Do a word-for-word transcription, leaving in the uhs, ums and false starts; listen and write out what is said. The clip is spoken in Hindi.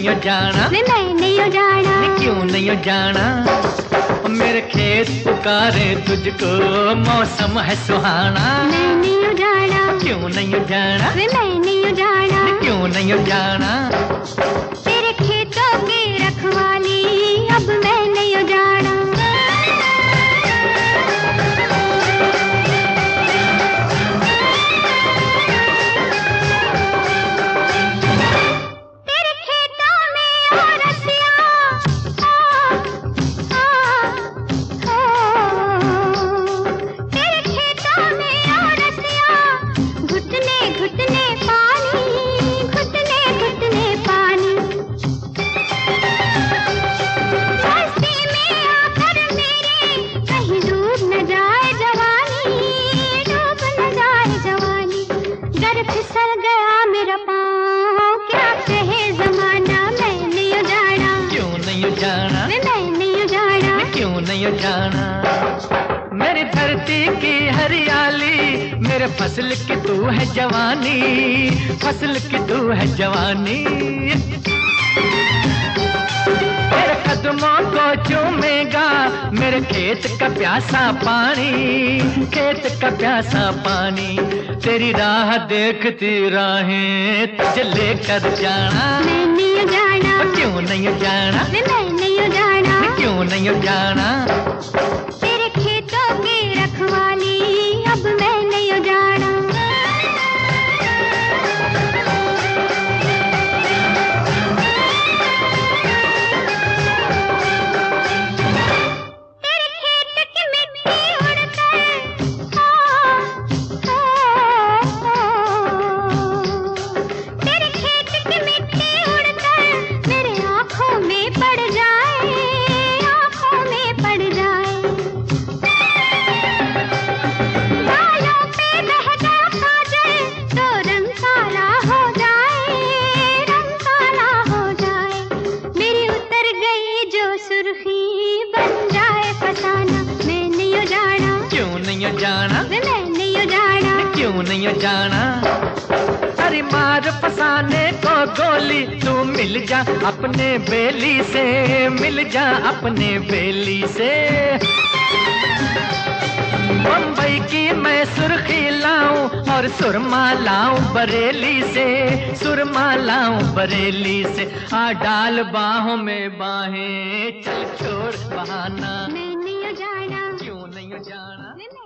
नहीं जाना, वे मैं नहीं जाना, क्यों नहीं जाना। मेरे खेत पुकारे तुझको, मौसम है सुहाना। मैं नहीं जाना, क्यों नहीं जाना, वे मैं नहीं जाना, क्यों नहीं जाना। तेरे खेतों की रखवाली अब मैं नहीं जाना। तेरे खेतों में और रसिया, तेरे खेतों में और रसिया, घुटने घुटने पानी, घुटने घुटने पानी। मस्ती में आकर मेरे कहीं डूब न जाए जवानी, डूब न जाए जवानी। गर फिसल गया मेरा पाँव, क्या कहे जमाना, मैं नहीं जाना। क्यों नहीं जाना, वे मैं नहीं जाना, क्यों नहीं जाना। मेरी धरती की हरियाली, मेरे फसल की तू है जवानी, फसल की तू है जवानी। मेरे कदमों को चूमेगा मेरे खेत का प्यासा पानी, खेत का प्यासा पानी। तेरी राह देखती राहें तुझे लेकर जाना। मैं नहीं जाना, क्यों नहीं जाना, वे मैं नहीं जाना, क्यों नहीं जाना। तेरे खेतों की रखवाली अब मैं नहीं जाना। तेरे खेत की मिट्टी उड़कर, तेरे खेत की मिट्टी उड़कर मेरे आँखों में पड़ जाए, आँखों में पड़ जाए। बालों पे बहता काजल तो रंग काला हो जाए, रंग काला हो जाए। मेरी उतर गई जो सुर्खी बन जाए फसाना, मैं नहीं जाना। क्यों नहीं जाना, वे मैं नहीं जाना, क्यों नहीं जाना। अरे मार फसाने को गोली, तू मिल जा अपने बेली से, मिल जा अपने बेली से। बम्बई की मैं सुर्खी लाऊं और सुरमा लाऊं बरेली से, सुरमा लाऊं बरेली से। आ डाल बाहों में बाहें, चल छोड़ बहाना। मैं नहीं जाना, क्यों नहीं जाना। वे मैं